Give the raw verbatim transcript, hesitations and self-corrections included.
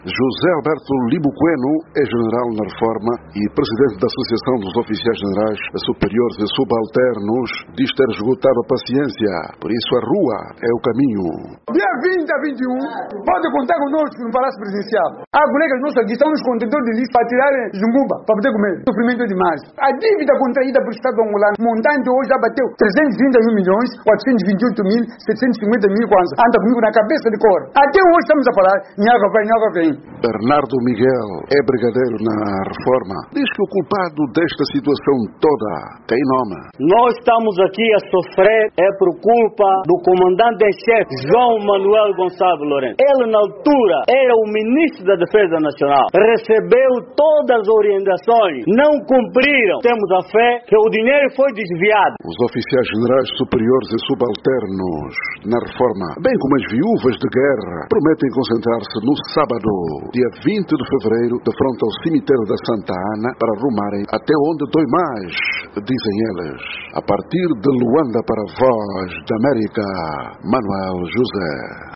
José Alberto Libuqueno é general na Reforma e presidente da Associação dos Oficiais Generais Superiores e Subalternos. Diz ter esgotado a paciência, por isso a rua é o caminho. Dia vinte a vinte e um, pode contar conosco no Palácio Presidencial. Há colegas nossos aqui estão nos contentores de lixo para tirarem zumbuba, para poder comer. Sofrimento demais. A dívida contraída pelo Estado angolano, montante hoje já bateu trezentos e trinta e um milhões, quatrocentos e vinte e oito mil, setecentos e cinquenta mil kwanza. Anda comigo na cabeça de cor. Até hoje estamos a falar, nhaga vem, nhaga vem. Bernardo Miguel é brigadeiro na Reforma. Diz que o culpado desta situação toda tem nome. Nós estamos aqui a sofrer é por culpa do comandante em chefe João Manuel Gonçalves Lourenço. Ele, na altura, era o ministro da Defesa Nacional. Recebeu todas as orientações, não cumpriram. Temos a fé que o dinheiro foi desviado. Os oficiais generais superiores e subalternos na Reforma, bem como as viúvas de guerra, prometem concentrar-se no sábado, dia vinte de fevereiro, de frente ao cemitério da Santa Ana, para rumarem até onde dói mais, dizem eles. A partir de Luanda para a Voz da América, Manuel José.